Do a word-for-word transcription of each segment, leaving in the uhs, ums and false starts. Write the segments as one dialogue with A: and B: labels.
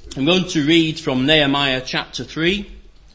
A: I'm going to read from Nehemiah chapter three.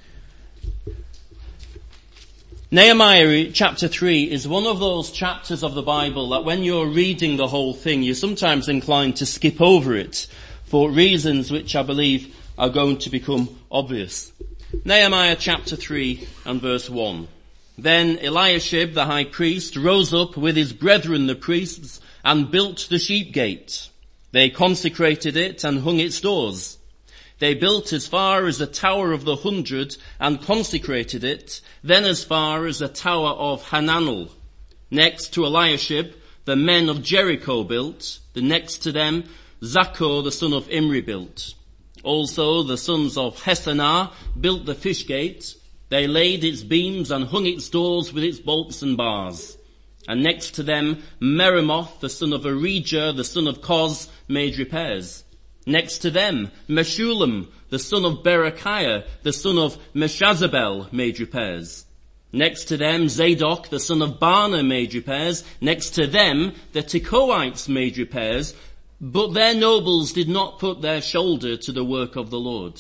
A: Nehemiah chapter three is one of those chapters of the Bible that when you're reading the whole thing, you're sometimes inclined to skip over it for reasons which I believe are going to become obvious. Nehemiah chapter three and verse one. Then Eliashib the high priest rose up with his brethren the priests and built the sheep gate. They consecrated it and hung its doors. They built as far as the Tower of the Hundred and consecrated it, then as far as the Tower of Hananel. Next to Eliashib, the men of Jericho built. The next to them, Zaccur the son of Imri built. Also the sons of Hesanah built the fish gate. They laid its beams and hung its doors with its bolts and bars. And next to them, Meremoth the son of Arijah, the son of Koz, made repairs. Next to them, Meshullam, the son of Berechiah, the son of Meshazabel, made repairs. Next to them, Zadok, the son of Baana, made repairs. Next to them, the Tekoites made repairs, but their nobles did not put their shoulder to the work of the Lord.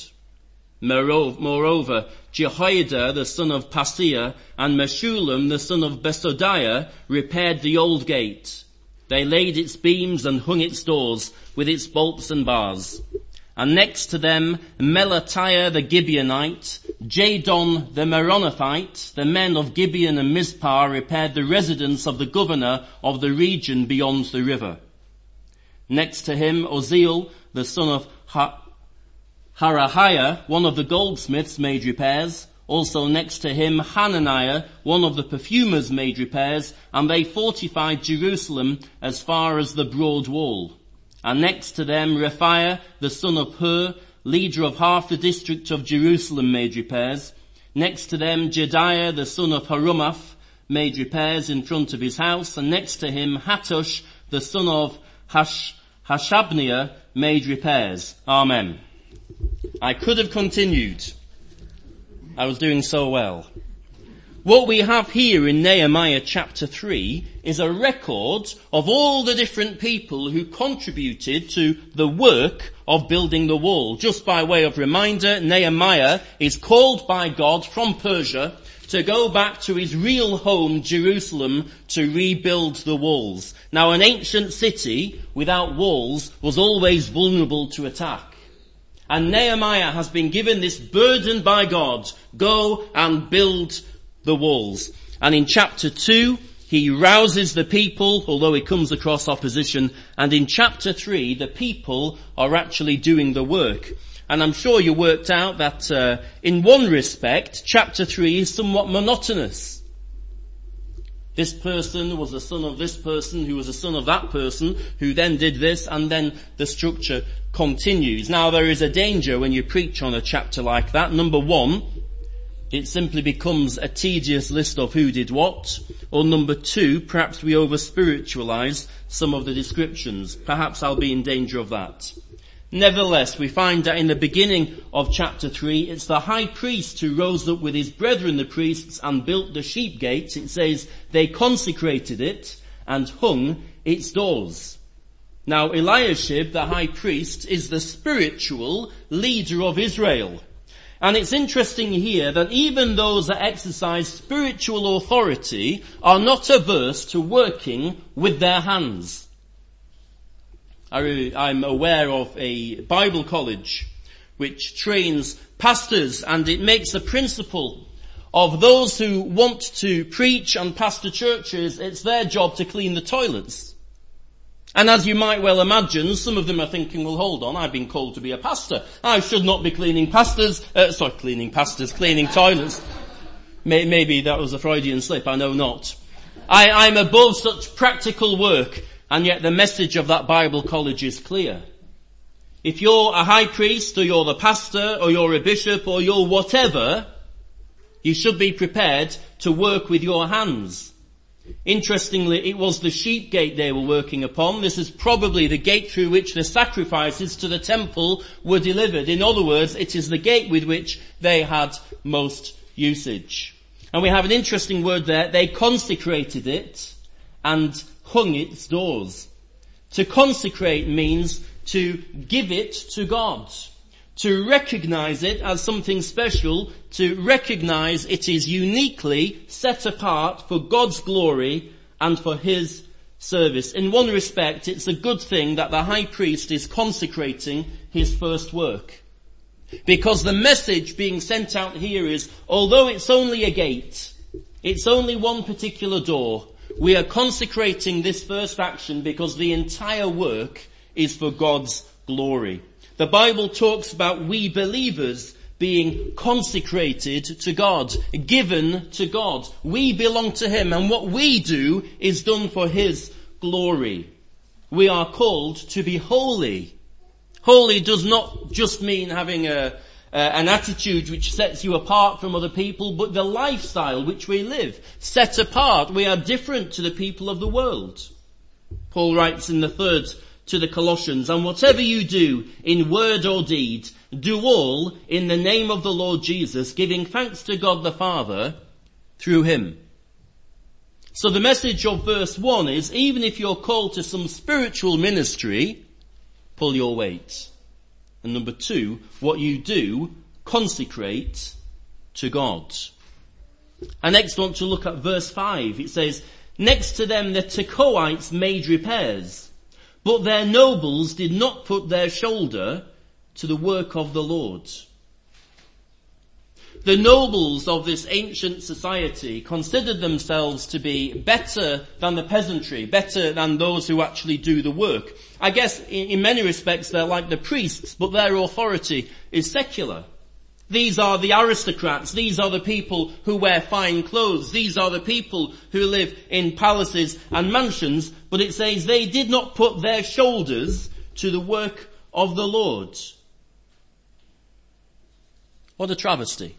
A: Moreover, Jehoiada, the son of Paseah, and Meshullam, the son of Besodiah, repaired the old gate. They laid its beams and hung its doors with its bolts and bars. And next to them, Melatiah the Gibeonite, Jadon the Meronothite, the men of Gibeon and Mizpah repaired the residence of the governor of the region beyond the river. Next to him, Oziel, the son of ha- Harahiah, one of the goldsmiths, made repairs. Also next to him, Hananiah, one of the perfumers, made repairs, and they fortified Jerusalem as far as the broad wall. And next to them, Rephaiah, the son of Hur, leader of half the district of Jerusalem, made repairs. Next to them, Jediah, the son of Harumath, made repairs in front of his house. And next to him, Hattush, the son of Hash- Hashabniah, made repairs. Amen. I could have continued. I was doing so well. What we have here in Nehemiah chapter three is a record of all the different people who contributed to the work of building the wall. Just by way of reminder, Nehemiah is called by God from Persia to go back to his real home, Jerusalem, to rebuild the walls. Now, an ancient city without walls was always vulnerable to attack. And Nehemiah has been given this burden by God, go and build the walls. And in chapter two, he rouses the people, although he comes across opposition. And in chapter three, the people are actually doing the work. And I'm sure you worked out that uh, in one respect, chapter three is somewhat monotonous. This person was the son of this person, who was the son of that person, who then did this, and then the structure continues. Now, there is a danger when you preach on a chapter like that. Number one, it simply becomes a tedious list of who did what. Or number two, perhaps we over-spiritualize some of the descriptions. Perhaps I'll be in danger of that. Nevertheless, we find that in the beginning of chapter three, it's the high priest who rose up with his brethren the priests and built the sheep gate. It says they consecrated it and hung its doors. Now, Eliashib, the high priest, is the spiritual leader of Israel. And it's interesting here that even those that exercise spiritual authority are not averse to working with their hands. I, I'm aware of a Bible college which trains pastors, and it makes a principle of those who want to preach and pastor churches, it's their job to clean the toilets. And as you might well imagine, some of them are thinking, well, hold on, I've been called to be a pastor. I should not be cleaning pastors, uh, sorry, cleaning pastors, cleaning toilets. May, maybe that was a Freudian slip, I know not. I, I'm above such practical work, and yet the message of that Bible college is clear. If you're a high priest, or you're the pastor, or you're a bishop, or you're whatever, you should be prepared to work with your hands. Interestingly, it was the sheep gate they were working upon. This is probably the gate through which the sacrifices to the temple were delivered. In other words, it is the gate with which they had most usage. And we have an interesting word there. They consecrated it and hung its doors. To consecrate means to give it to God, to recognize it as something special, to recognize it is uniquely set apart for God's glory and for his service. In one respect, it's a good thing that the high priest is consecrating his first work. Because the message being sent out here is, although it's only a gate, it's only one particular door, we are consecrating this first action because the entire work is for God's glory. The Bible talks about we believers being consecrated to God, given to God. We belong to him, and what we do is done for his glory. We are called to be holy. Holy does not just mean having a, uh, an attitude which sets you apart from other people, but the lifestyle which we live. Set apart, we are different to the people of the world. Paul writes in the third to the Colossians, and whatever you do in word or deed, do all in the name of the Lord Jesus, giving thanks to God the Father through him. So the message of verse one is, even if you're called to some spiritual ministry, pull your weight. And number two, what you do, consecrate to God. I next want to look at verse five. It says, next to them the Tekoites made repairs, but their nobles did not put their shoulder to the work of the Lord. The nobles of this ancient society considered themselves to be better than the peasantry, better than those who actually do the work. I guess in, in many respects they're like the priests, but their authority is secular. These are the aristocrats. These are the people who wear fine clothes. These are the people who live in palaces and mansions. But it says they did not put their shoulders to the work of the Lord. What a travesty.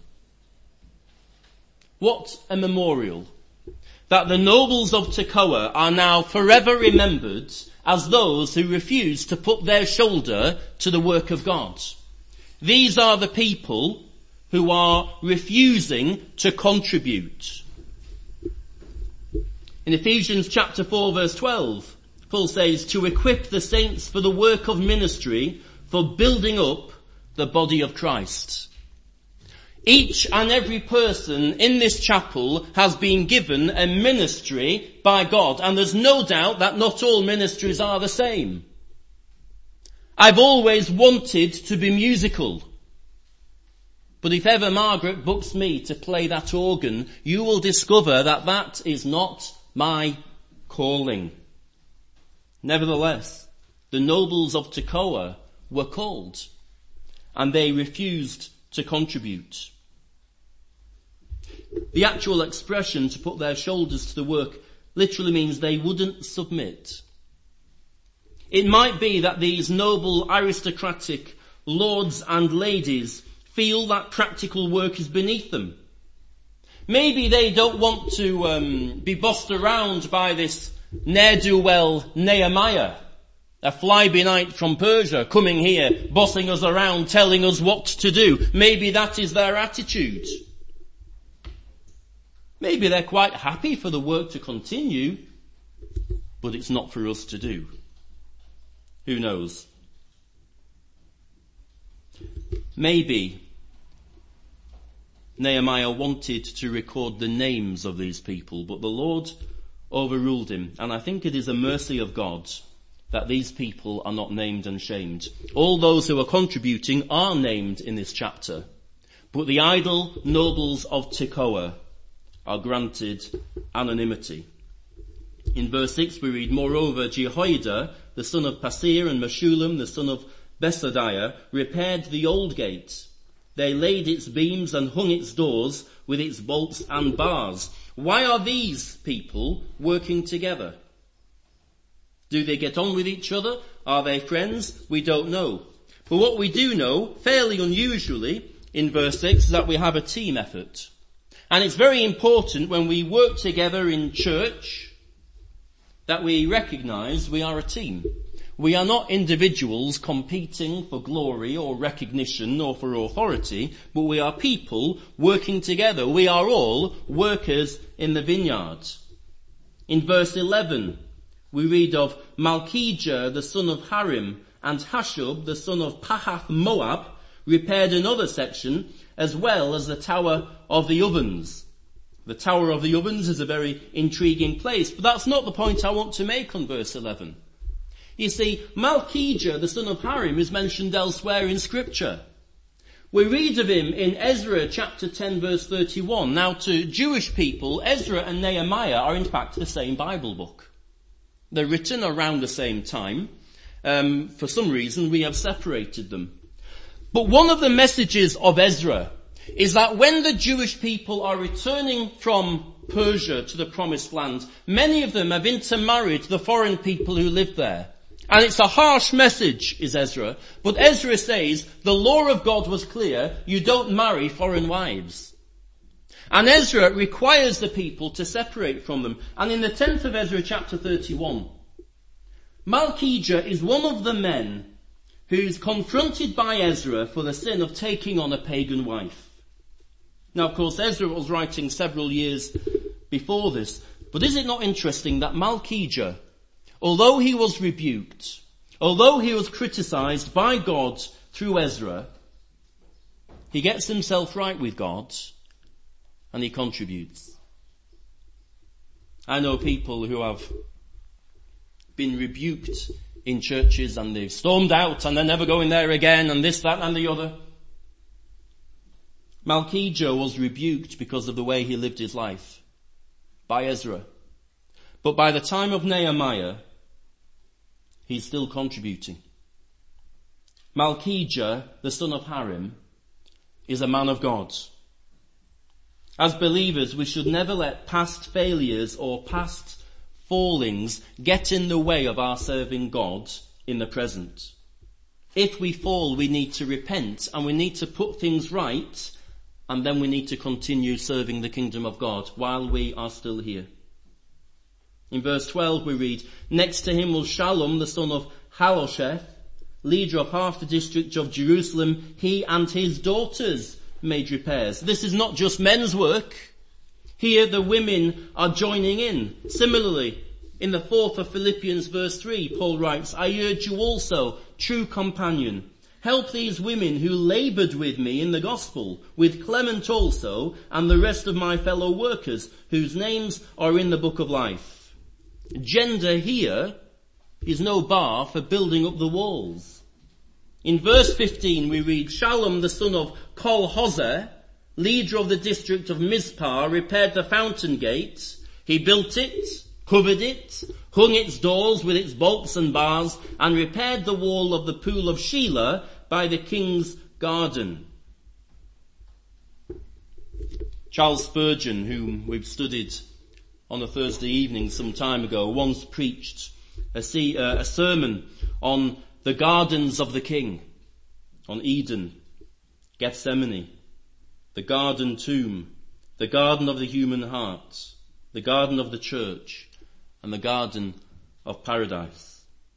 A: What a memorial. That the nobles of Tekoa are now forever remembered as those who refuse to put their shoulder to the work of God. These are the people who are refusing to contribute. In Ephesians chapter four verse twelve, Paul says, to equip the saints for the work of ministry, for building up the body of Christ. Each and every person in this chapel has been given a ministry by God, and there's no doubt that not all ministries are the same. I've always wanted to be musical. But if ever Margaret books me to play that organ, you will discover that that is not my calling. Nevertheless, the nobles of Tekoa were called, and they refused to contribute. The actual expression, to put their shoulders to the work, literally means they wouldn't submit. It might be that these noble aristocratic lords and ladies feel that practical work is beneath them. Maybe they don't want to um, be bossed around by this ne'er-do-well Nehemiah, a fly-by-night from Persia, coming here, bossing us around, telling us what to do. Maybe that is their attitude. Maybe they're quite happy for the work to continue, but it's not for us to do. Who knows? Maybe Nehemiah wanted to record the names of these people, but the Lord overruled him. And I think it is a mercy of God that these people are not named and shamed. All those who are contributing are named in this chapter, but the idle nobles of Tekoa are granted anonymity. In verse six we read, moreover, Jehoiada, the son of Pasir, and Meshullam, the son of Besodiah, repaired the old gate. They laid its beams and hung its doors with its bolts and bars. Why are these people working together? Do they get on with each other? Are they friends? We don't know. But what we do know, fairly unusually, in verse six, is that we have a team effort. And it's very important when we work together in church that we recognize we are a team. We are not individuals competing for glory or recognition or for authority, but we are people working together. We are all workers in the vineyard. In verse eleven, we read of Malchijah, the son of Harim, and Hashub, the son of Pahath Moab, repaired another section as well as the Tower of the Ovens. The Tower of the Ovens is a very intriguing place, but that's not the point I want to make on verse eleven. You see, Malchijah, the son of Harim, is mentioned elsewhere in Scripture. We read of him in Ezra chapter ten verse thirty-one. Now to Jewish people, Ezra and Nehemiah are in fact the same Bible book. They're written around the same time. Um, for some reason we have separated them. But one of the messages of Ezra is that when the Jewish people are returning from Persia to the Promised Land, many of them have intermarried the foreign people who live there. And it's a harsh message, is Ezra. But Ezra says the law of God was clear, you don't marry foreign wives. And Ezra requires the people to separate from them. And in the tenth of Ezra chapter thirty-one, Malchijah is one of the men who's confronted by Ezra for the sin of taking on a pagan wife. Now, of course, Ezra was writing several years before this, but is it not interesting that Malchijah, although he was rebuked, although he was criticized by God through Ezra, he gets himself right with God and he contributes. I know people who have been rebuked in churches and they've stormed out and they're never going there again and this, that and the other. Malchijah was rebuked because of the way he lived his life by Ezra. But by the time of Nehemiah, he's still contributing. Malchijah, the son of Harim, is a man of God. As believers, we should never let past failures or past fallings get in the way of our serving God in the present. If we fall, we need to repent and we need to put things right, and then we need to continue serving the kingdom of God while we are still here. In verse twelve we read, next to him was Shallum, the son of Halosheth, leader of half the district of Jerusalem. He and his daughters made repairs. This is not just men's work. Here the women are joining in. Similarly, in the fourth of Philippians verse three, Paul writes, I urge you also, true companion, help these women who labored with me in the gospel, with Clement also, and the rest of my fellow workers, whose names are in the book of life. Gender here is no bar for building up the walls. In verse fifteen we read, Shallum the son of Kol-Hoseh, leader of the district of Mizpah, repaired the fountain gate. He built it, covered it, hung its doors with its bolts and bars, and repaired the wall of the pool of Shelah by the king's garden. Charles Spurgeon, whom we've studied on a Thursday evening some time ago, once preached a, see, uh, a sermon on the gardens of the king, on Eden, Gethsemane, the garden tomb, the garden of the human heart, the garden of the church, and the garden of paradise.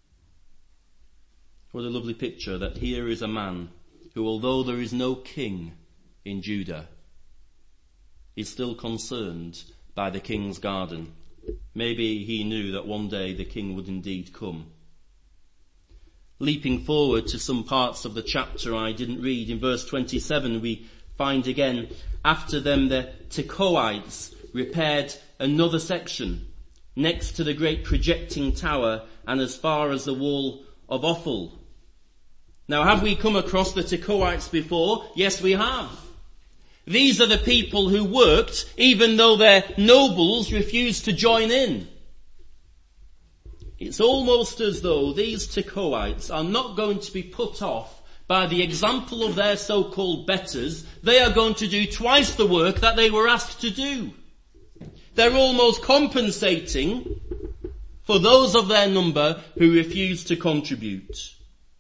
A: What a lovely picture that here is a man who, although there is no king in Judah, is still concerned by the king's garden. Maybe he knew that one day the king would indeed come. Leaping forward to some parts of the chapter I didn't read, in verse twenty-seven we find again, after them the Tekoites repaired another section next to the great projecting tower and as far as the wall of Ophel. Now, have we come across the Tekoites before? Yes, we have. These are the people who worked even though their nobles refused to join in. It's almost as though these Tekoites are not going to be put off by the example of their so-called betters. They are going to do twice the work that they were asked to do. They're almost compensating for those of their number who refused to contribute.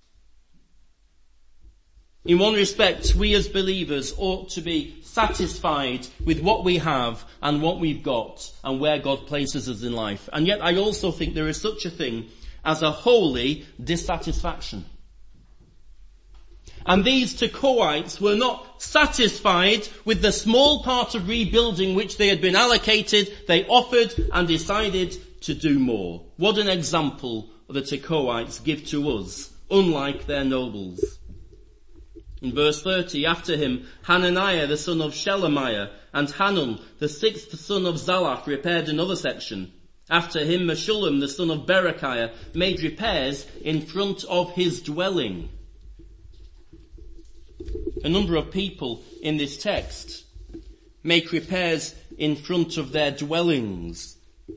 A: In one respect, we as believers ought to be satisfied with what we have and what we've got and where God places us in life. And yet I also think there is such a thing as a holy dissatisfaction. And these Tekoites were not satisfied with the small part of rebuilding which they had been allocated. They offered and decided to do more. What an example the Tekoites give to us, unlike their nobles. In verse thirty, after him, Hananiah the son of Shelemiah and Hanun the sixth son of Zalaph repaired another section. After him, Meshullam the son of Berechiah made repairs in front of his dwelling. A number of people in this text make repairs in front of their dwellings.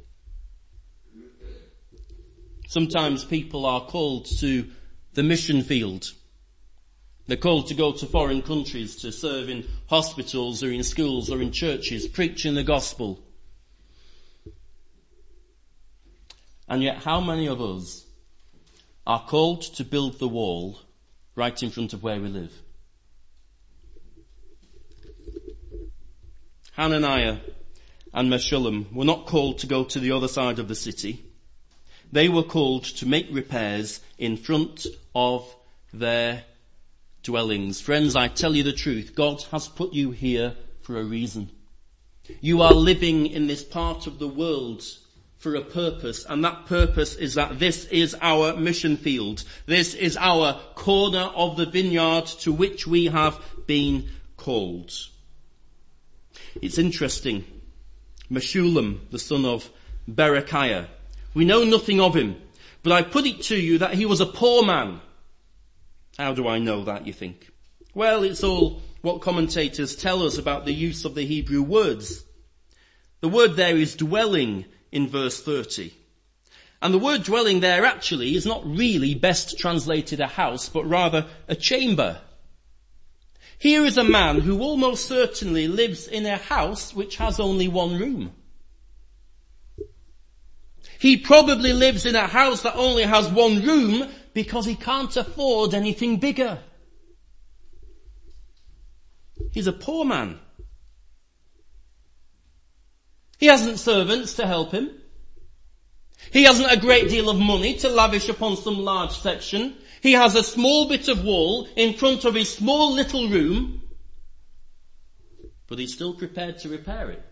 A: Sometimes people are called to the mission field. They're called to go to foreign countries to serve in hospitals or in schools or in churches, preaching the gospel. And yet how many of us are called to build the wall right in front of where we live? Hananiah and Meshullam were not called to go to the other side of the city. They were called to make repairs in front of their dwellings. Friends, I tell you the truth, God has put you here for a reason. You are living in this part of the world for a purpose, and that purpose is that this is our mission field. This is our corner of the vineyard to which we have been called. It's interesting. Meshullam, the son of Berechiah. We know nothing of him, but I put it to you that he was a poor man. How do I know that, you think? Well, it's all what commentators tell us about the use of the Hebrew words. The word there is dwelling in verse thirty. And the word dwelling there actually is not really best translated a house, but rather a chamber. Here is a man who almost certainly lives in a house which has only one room. He probably lives in a house that only has one room because he can't afford anything bigger. He's a poor man. He hasn't servants to help him. He hasn't a great deal of money to lavish upon some large section. He has a small bit of wall in front of his small little room, but he's still prepared to repair it.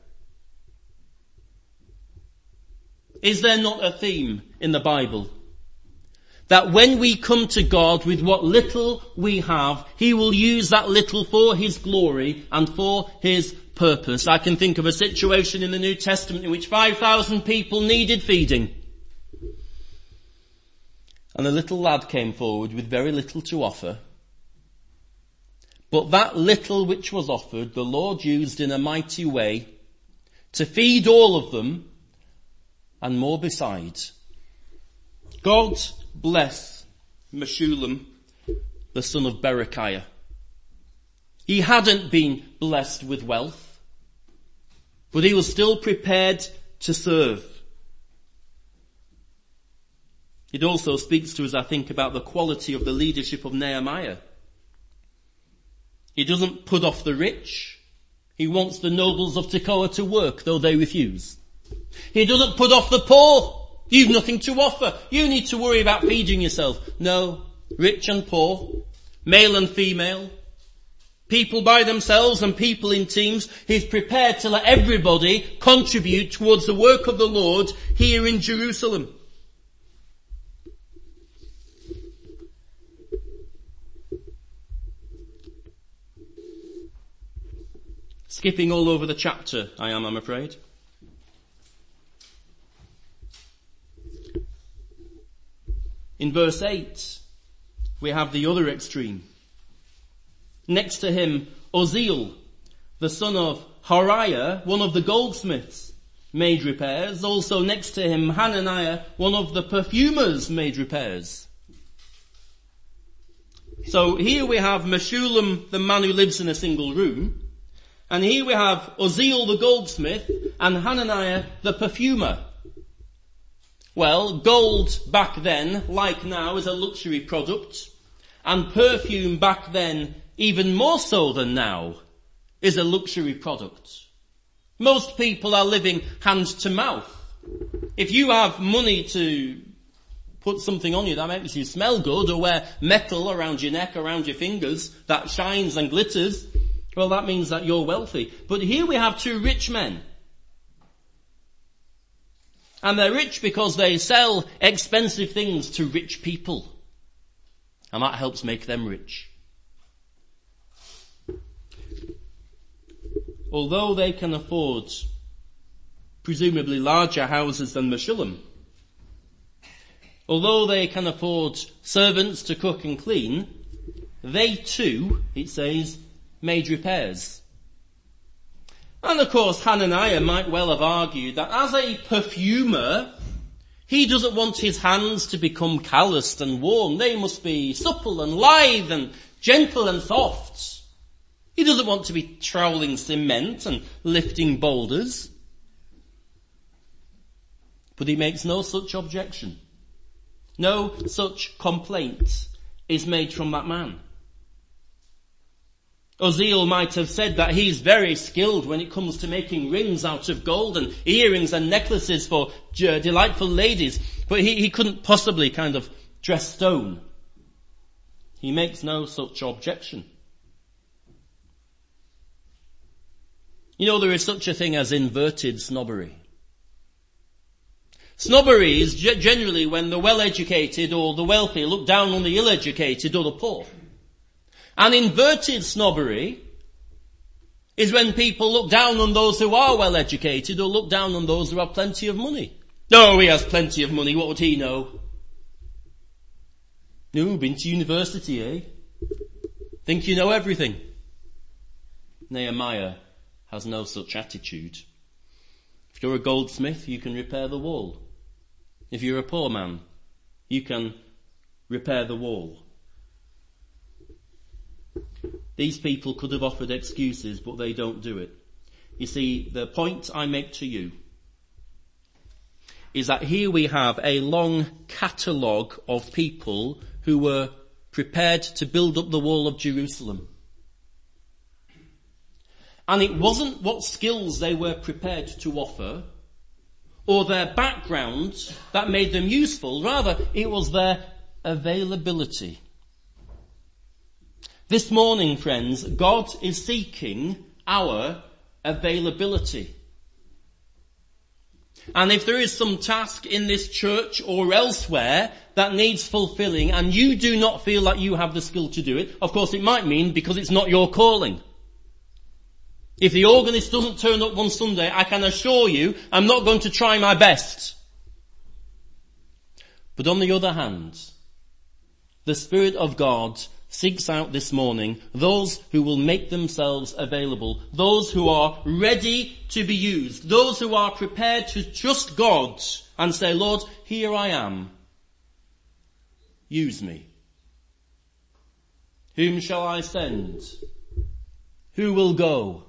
A: Is there not a theme in the Bible that when we come to God with what little we have, He will use that little for His glory and for His purpose? I can think of a situation in the New Testament in which five thousand people needed feeding. And a little lad came forward with very little to offer. But that little which was offered, the Lord used in a mighty way to feed all of them and more besides. God bless Meshullam, the son of Berechiah. He hadn't been blessed with wealth, but he was still prepared to serve. It also speaks to us, I think, about the quality of the leadership of Nehemiah. He doesn't put off the rich. He wants the nobles of Tekoa to work, though they refuse. He doesn't put off the poor. You've nothing to offer. You need to worry about feeding yourself. No, rich and poor, male and female, people by themselves and people in teams. He's prepared to let everybody contribute towards the work of the Lord here in Jerusalem. Skipping all over the chapter, I am, I'm afraid. In verse eight, we have the other extreme. Next to him, Uzziel, the son of Hariah, one of the goldsmiths, made repairs. Also next to him, Hananiah, one of the perfumers, made repairs. So here we have Meshullam, the man who lives in a single room. And here we have Uzziel, the goldsmith, and Hananiah, the perfumer. Well, gold back then, like now, is a luxury product. And perfume back then, even more so than now, is a luxury product. Most people are living hand to mouth. If you have money to put something on you that makes you smell good, or wear metal around your neck, around your fingers, that shines and glitters, well, that means that you're wealthy. But here we have two rich men. And they're rich because they sell expensive things to rich people. And that helps make them rich. although they can afford presumably larger houses than Meshullam, although they can afford servants to cook and clean, they too, it says, made repairs. And of course, Hananiah might well have argued that as a perfumer, he doesn't want his hands to become calloused and worn. They must be supple and lithe and gentle and soft. He doesn't want to be troweling cement and lifting boulders. But he makes no such objection. No such complaint is made from that man. Uzziel might have said that he's very skilled when it comes to making rings out of gold and earrings and necklaces for delightful ladies, but he, he couldn't possibly kind of dress stone. He makes no such objection. You know, there is such a thing as inverted snobbery. Snobbery is generally when the well-educated or the wealthy look down on the ill-educated or the poor. And inverted snobbery is when people look down on those who are well-educated or look down on those who have plenty of money. Oh, he has plenty of money, what would he know? No, been to university, eh? Think you know everything. Nehemiah has no such attitude. If you're a goldsmith, you can repair the wall. If you're a poor man, you can repair the wall. These people could have offered excuses, but they don't do it. You see, the point I make to you is that here we have a long catalogue of people who were prepared to build up the wall of Jerusalem. And it wasn't what skills they were prepared to offer or their background that made them useful. Rather, it was their availability. This morning, friends, God is seeking our availability. And if there is some task in this church or elsewhere that needs fulfilling and you do not feel that you have the skill to do it, of course it might mean because it's not your calling. If the organist doesn't turn up one Sunday, I can assure you I'm not going to try my best. But on the other hand, the Spirit of God seeks out this morning those who will make themselves available, those who are ready to be used, those who are prepared to trust God and say, Lord, here I am. Use me. Whom shall I send? Who will go?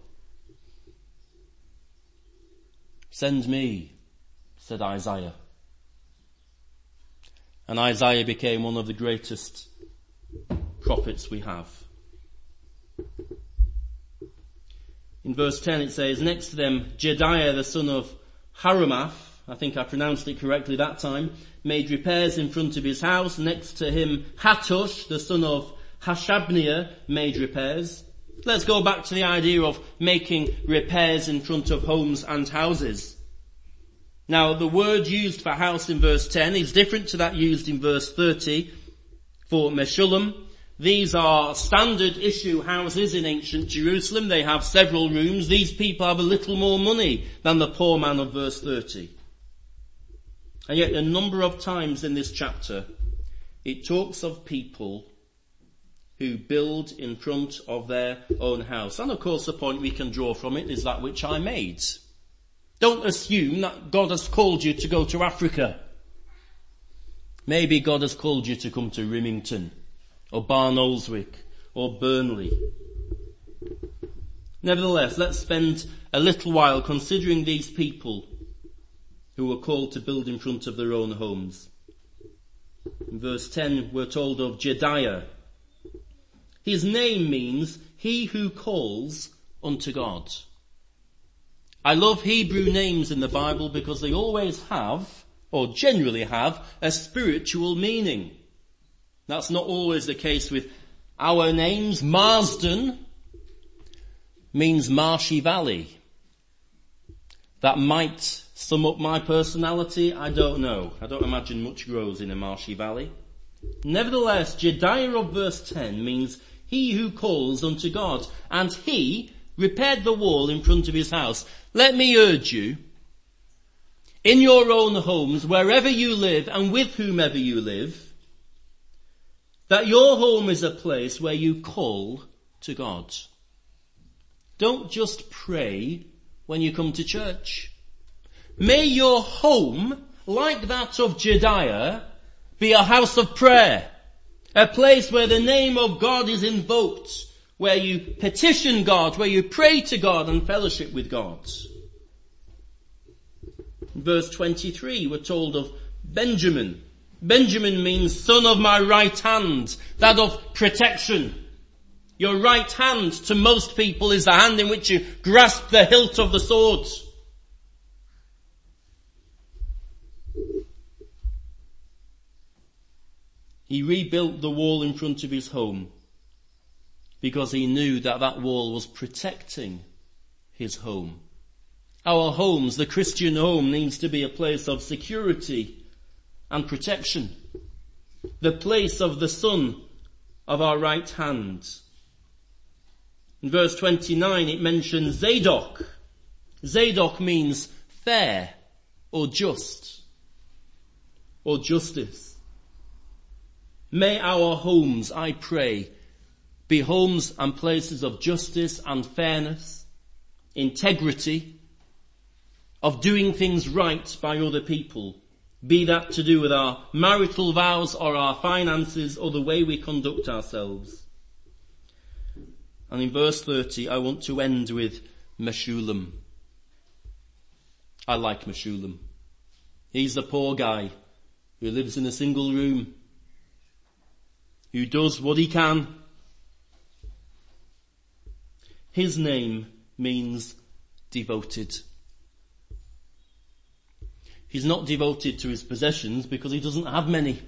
A: Send me, said Isaiah. And Isaiah became one of the greatest prophets we have. In verse ten it says, next to them, Jedaiah the son of Harumaph, I think I pronounced it correctly that time, made repairs in front of his house. Next to him, Hattush the son of Hashabniah made repairs. Let's go back to the idea of making repairs in front of homes and houses. Now, the word used for house in verse ten is different to that used in verse thirty for Meshullam. These are standard issue houses in ancient Jerusalem. They have several rooms. These people have a little more money than the poor man of verse thirty. And yet a number of times in this chapter, it talks of people who build in front of their own house. And of course the point we can draw from it is that which I made. Don't assume that God has called you to go to Africa. Maybe God has called you to come to Rimington or Barnoldswick or Burnley. Nevertheless, let's spend a little while considering these people who were called to build in front of their own homes. In verse ten we're told of Jedaiah. His name means he who calls unto God. I love Hebrew names in the Bible because they always have, or generally have, a spiritual meaning. That's not always the case with our names. Marsden means marshy valley. That might sum up my personality, I don't know. I don't imagine much grows in a marshy valley. Nevertheless, Jedaiah of verse ten means he who calls unto God. And he repaired the wall in front of his house. Let me urge you, in your own homes, wherever you live and with whomever you live, that your home is a place where you call to God. Don't just pray when you come to church. May your home, like that of Jediah, be a house of prayer, a place where the name of God is invoked, where you petition God, where you pray to God and fellowship with God. In verse twenty-three, we're told of Benjamin. Benjamin means son of my right hand, that of protection. Your right hand to most people is the hand in which you grasp the hilt of the sword. He rebuilt the wall in front of his home because he knew that that wall was protecting his home. Our homes, the Christian home, needs to be a place of security and protection. The place of the son of our right hand. In verse twenty-nine it mentions Zadok. Zadok means fair or just or justice. May our homes, I pray, be homes and places of justice and fairness, integrity, of doing things right by other people, be that to do with our marital vows or our finances or the way we conduct ourselves. And in verse thirty, I want to end with Meshullam. I like Meshullam. He's the poor guy who lives in a single room, who does what he can. His name means devoted. He's not devoted to his possessions because he doesn't have many.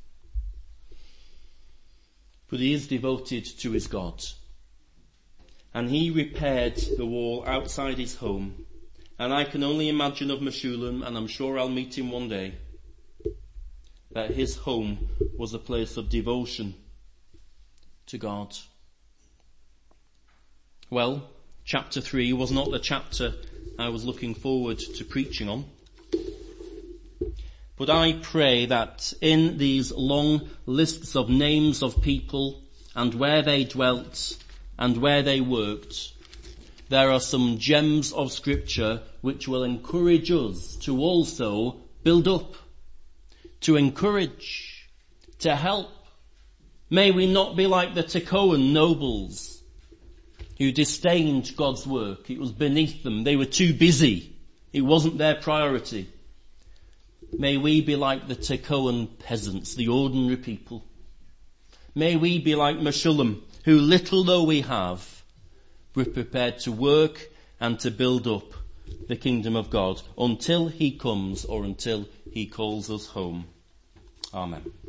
A: But he is devoted to his God. And he repaired the wall outside his home. And I can only imagine of Meshullam, and I'm sure I'll meet him one day, that his home was a place of devotion to God. Well, chapter three was not the chapter I was looking forward to preaching on. But I pray that in these long lists of names of people and where they dwelt and where they worked, there are some gems of scripture which will encourage us to also build up, to encourage, to help. May we not be like the Tekoan nobles who disdained God's work. It was beneath them. They were too busy. It wasn't their priority. May we be like the Tekoan peasants, the ordinary people. May we be like Meshullam, who little though we have, we're prepared to work and to build up the kingdom of God until he comes or until he calls us home. Amen.